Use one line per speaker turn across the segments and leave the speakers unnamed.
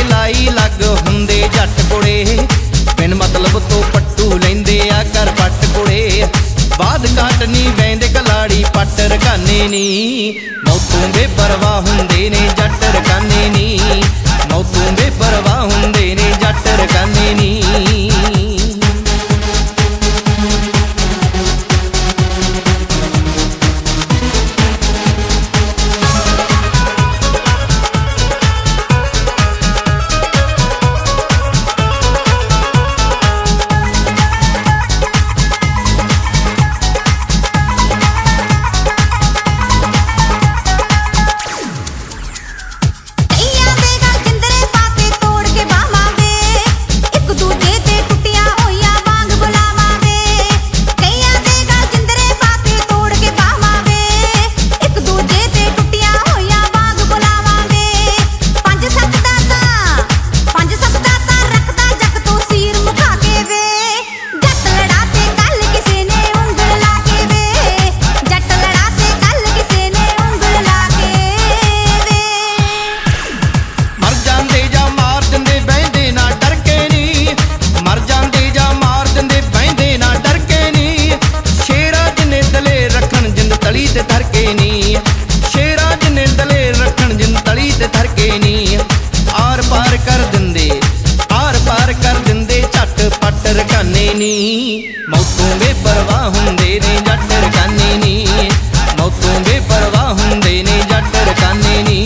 ਲਾਈ ਲੱਗ ਹੁੰਦੇ ਜੱਟ ਕੁੜੇ, ਬਿਨ ਮਤਲਬ ਤੋਂ ਪੱਟੂ ਲੈਂਦੇ ਆ ਕਰ ਪੱਟ ਕੁੜੇ। ਬਾਦ ਘਾਟ ਨੀ ਬੈਂਦੇ ਕਲਾੜੀ ਪੱਟ ਰਕਾਨੇ ਨੀ, ਮੌਤੋਂ ਬੇਪਰਵਾਹ ਹੁੰਦੇ ਨੇ ਜੱਟ ਰਕਾਨੇ ਨੀ, ਮੌਤੋਂ ਬੇਪਰਵਾਹ ਹੁੰਦੇ ਨੇ ਜੱਟ ਰਕਾਨੇ ਨੀ। ਸ਼ੇਰਾਂ ਜਿੰਨੇ ਦਲੇਰ ਰੱਖਣ ਜਿੰਦ ਤਲੀ ਤੇ ਧਰਕੇ ਨੀ, ਆਰ ਪਾਰ ਕਰ ਦਿੰਦੇ ਆਰ ਪਾਰ ਕਰ ਦਿੰਦੇ ਝੱਟ ਪੱਟ ਰਕਾਨੇ ਨੀ, ਮੌਤੋਂ ਬੇਪਰਵਾਹ ਹੁੰਦੇ ਨੇ ਜੱਟ ਰਕਾਨੇ ਨੀ, ਮੌਤੋਂ ਬੇਪਰਵਾਹ ਹੁੰਦੇ ਨੇ ਜੱਟ ਰਕਾਨੇ ਨੀ।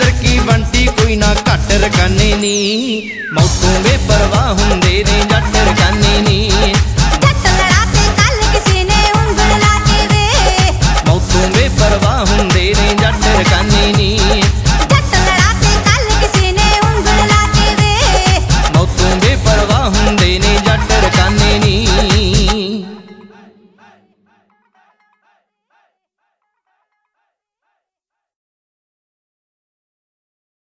ਰਕਾਨੇ ਨੀ, ਮੌਤੋਂ ਬੇਪਰਵਾਹ ਹੁੰਦੇ ਨੇ ਜੱਟ